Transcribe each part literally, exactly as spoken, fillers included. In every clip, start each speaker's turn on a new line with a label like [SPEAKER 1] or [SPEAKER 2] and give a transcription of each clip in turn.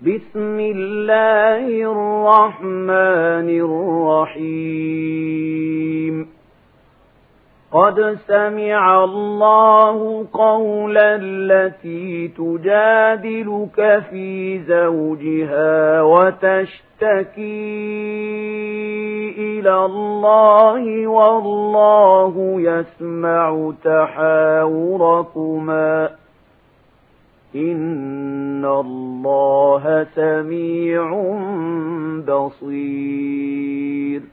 [SPEAKER 1] بسم الله الرحمن الرحيم قد سمع الله قول التي تجادلك في زوجها وتشتكي إلى الله والله يسمع تحاوركما إن الله سميع بصير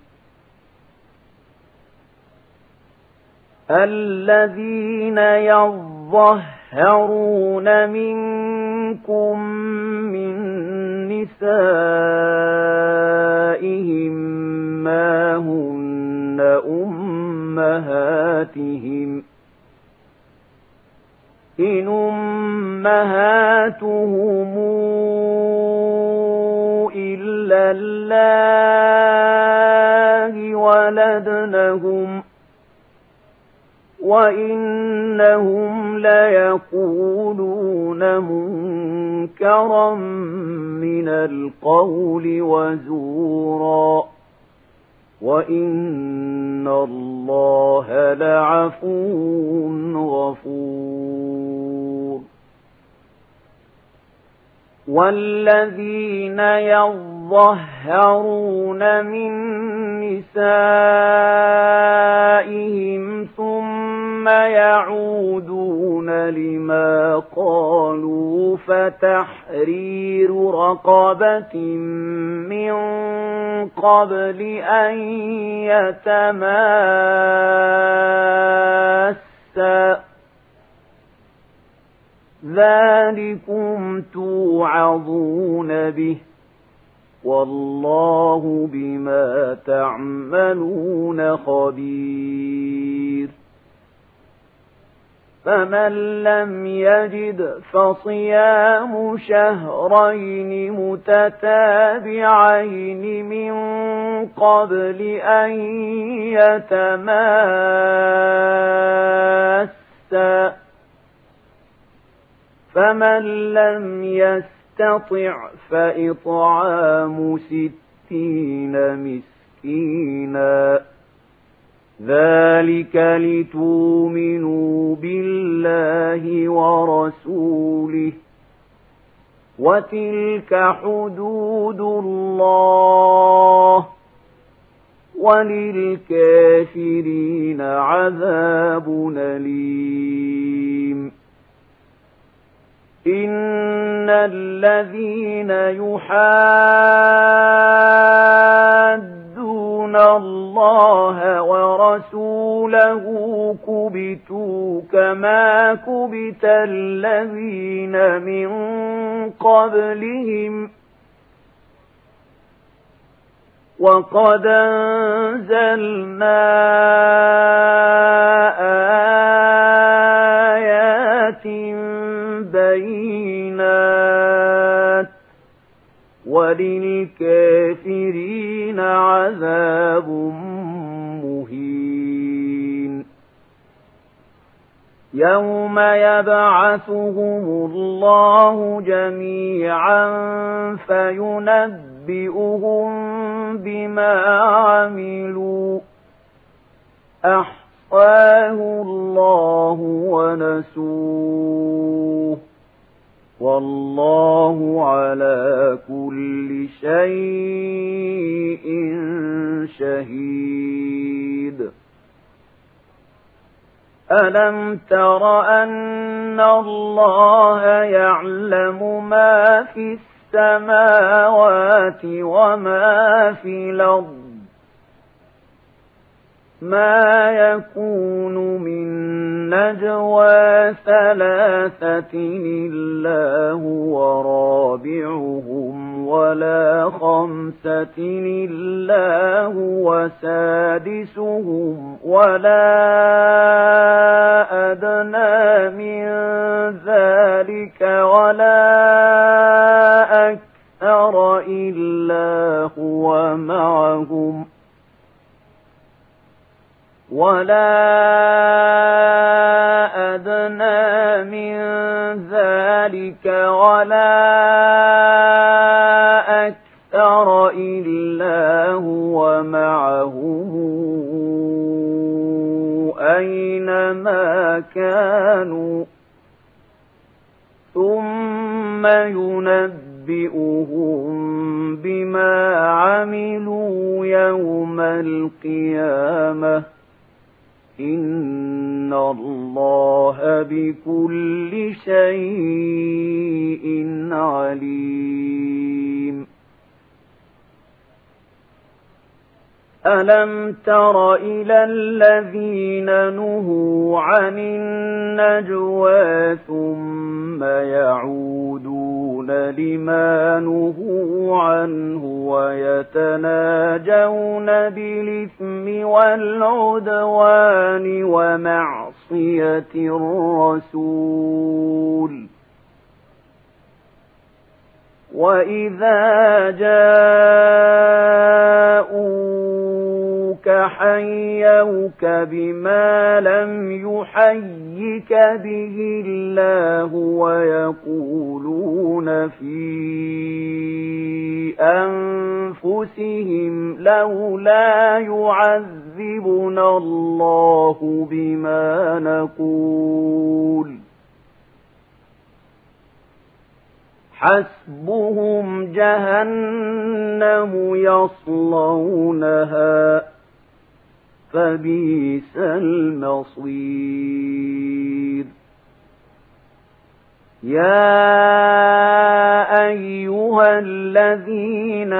[SPEAKER 1] الذين يظهرون منكم من نسائهم ما هن أمهاتهم إن أمهاتهم إلا الله ولدنهم وإنهم ليقولون منكرا من القول وزورا وإن الله لعفو غفور والذين يظهرون من نسائهم ثم يعودون لما قالوا فتحرير رقبة من قبل أن يتماسا ذلكم توعظون به والله بما تعملون خبير فمن لم يجد فصيام شهرين متتابعين من قبل أن يتماسا فمن لم يستطع فإطعام ستين مسكينا ذلك لتؤمنوا بالله ورسوله وتلك حدود الله وللكافرين عذاب أليم إن الذين يحادون الله ورسوله كبتوا كما كبت الذين من قبلهم وقد أنزلنا آيات بينات وللكافرين عذاب مهين يوم يبعثهم الله جميعا فينبئهم بما عملوا أحصاه الله ونسوه والله على كل شيء شهيد ألم تر أن الله يعلم ما في السماوات وما في الأرض ما يكون من نجوى ثلاثة إلا هو رابعهم ولا خمسة إلا هو سادسهم ولا أدنى من ذلك ولا أكثر إلا هو معهم ولا أدنى من ذلك ولا ينبئهم بما عملوا يوم القيامة إن الله بكل شيء عليم ألم تر إلى الذين نهوا عن النجوى ثم يعودون لما نهوا عنه ويتناجون بالإثم والعدوان ومعصية الرسول وإذا جاءوك حيوك بما لم يحيك به الله ويقولون في أنفسهم لولا يعذبنا الله بما نقول حسبهم جهنم يصلونها فبئس المصير يا أيها الذين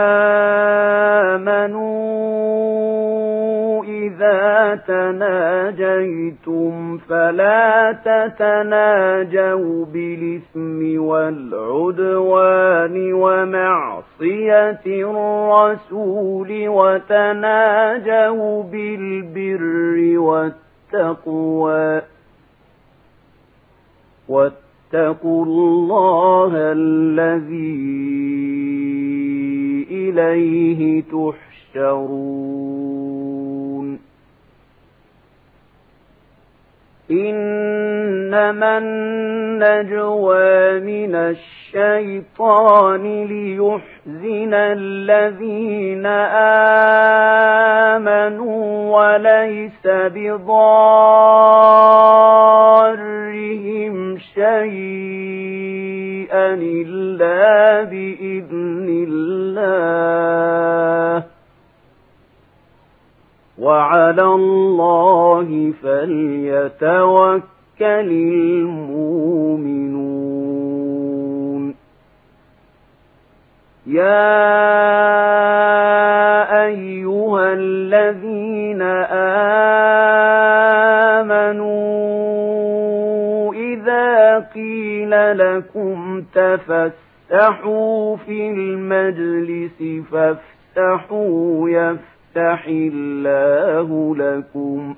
[SPEAKER 1] آمنوا إذا تناجيتم فلا تتناجوا بالإثم والعدوان ومعصية الرسول وتناجوا بالبر والتقوى واتقوا الله الذي إليه تحشرون إنما النجوى من الشيطان ليحزن الذين آمنوا وليس بضارهم شيئا إلا بإذن الله وعلى الله فليتوكل المؤمنون يا أيها الذين آمنوا إذا قيل لكم تفسحوا في المجلس فافسحوا يفسحوا يفتح الله لكم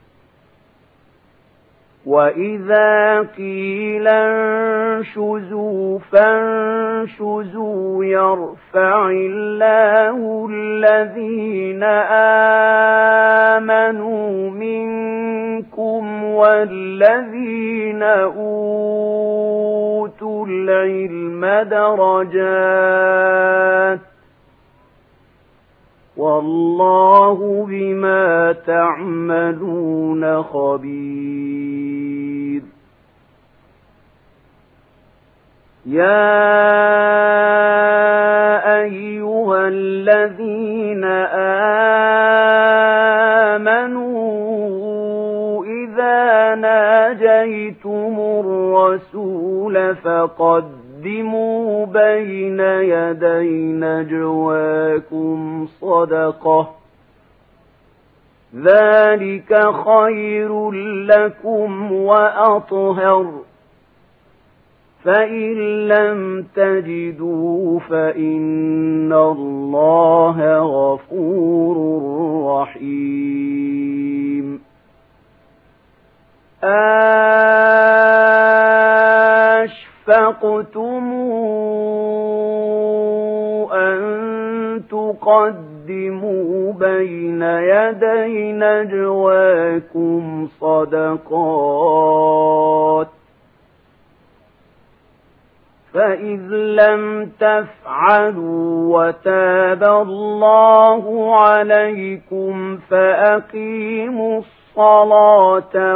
[SPEAKER 1] وإذا قيل انشزوا فانشزوا يرفع الله الذين آمنوا منكم والذين أوتوا العلم درجات والله بما تعملون خبير يا أيها الذين آمنوا إذا ناجيتم الرسول فقد قدموا بين يدي نجواكم صدقة ذلك خير لكم وأطهر فإن لم تجدوا فإن الله غفور رحيم أشفقتم أن تقدموا بين يدي نجواكم صدقات فإذ لم تفعلوا وتاب الله عليكم فأقيموا الصلاة الصلاة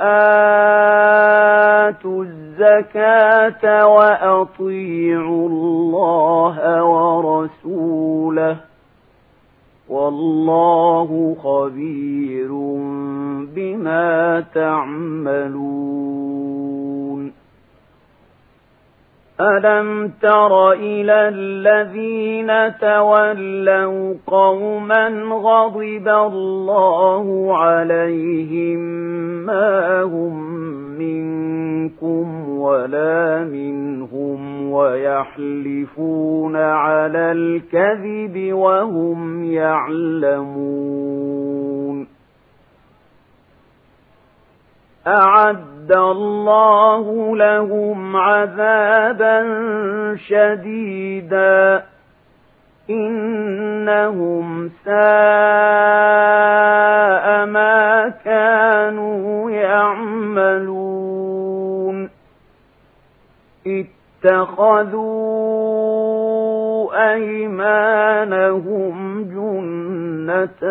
[SPEAKER 1] وآتوا الزكاة وأطيعوا الله ورسوله والله خبير بما تعملون. ألم تر إلى الذين تولوا قوما غضب الله عليهم ما هم منكم ولا منهم ويحلفون على الكذب وهم يعلمون. أعد الله لهم عذابا شديدا إنهم ساء ما كانوا يعملون. اتخذوا أيمانهم جنة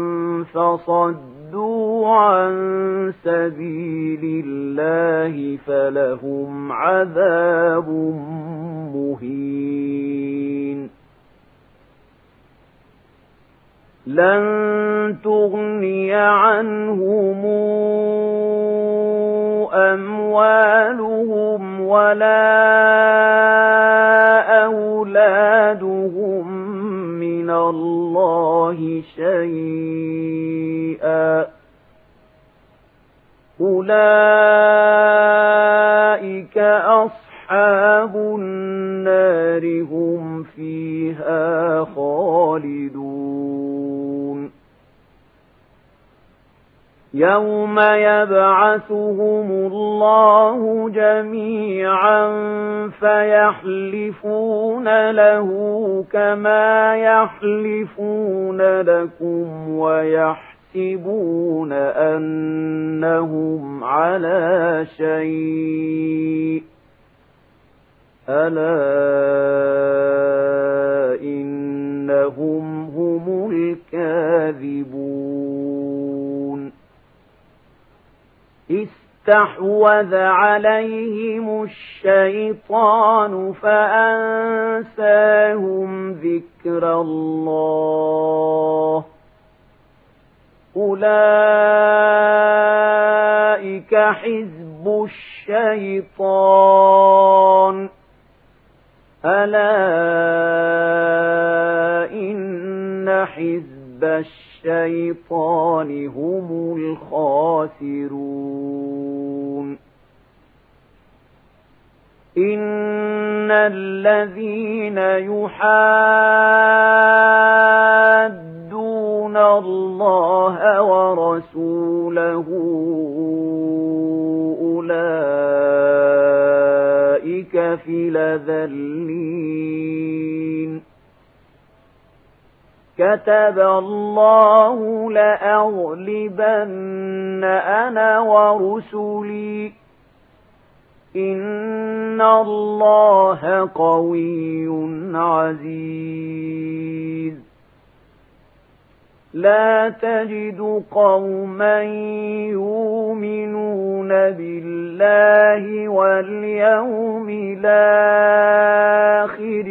[SPEAKER 1] فصدوا عن سبيل الله فلهم عذاب مهين. لن تغني عنهم أموالهم ولا أولادهم من الله شيئا أولئك أصحاب النار هم فيها خالدون. يوم يبعثهم الله جميعا فيحلفون له كما يحلفون لكم ويحسبون أنهم على شيء ألا إنهم هم الكاذبون. استحوذ عليهم الشيطان فأنساهم ذكر الله أولئك حزب الشيطان ألا إن حزب الشيطان هم الخاسرون. إن الذين يحادون الله ورسوله أولئك في الأذلين. كتب الله لأغلبن أنا ورسلي إن الله قوي عزيز. لا تجد قوما يؤمنون بالله واليوم الآخر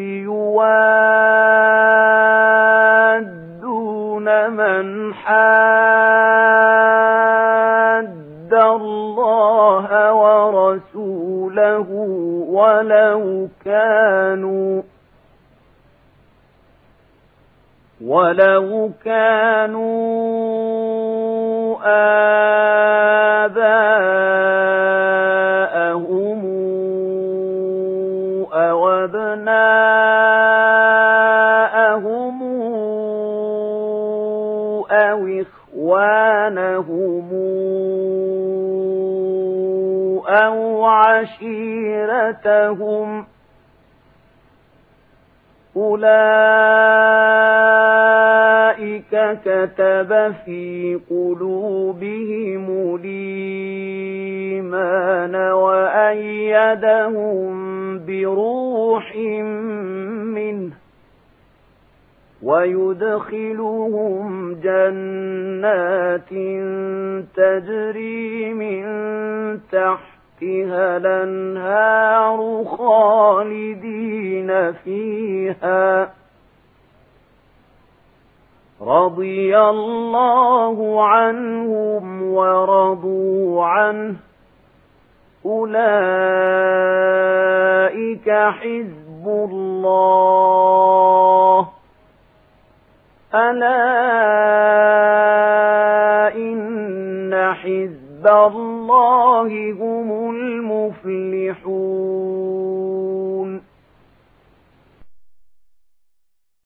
[SPEAKER 1] يوادون من حاد الله ورسوله ولو كانوا ولو كانوا آباءهم أو أبناءهم أو إخوانهم أو عشيرتهم أولئك كتب في قلوبهم الإيمان وأيدهم بروح منه ويدخلهم جنات تجري من تحتها الأنهار خالدين فيها رضي الله عنهم ورضوا عنه أولئك حزب الله ألا إن حزب الله هم المفلحون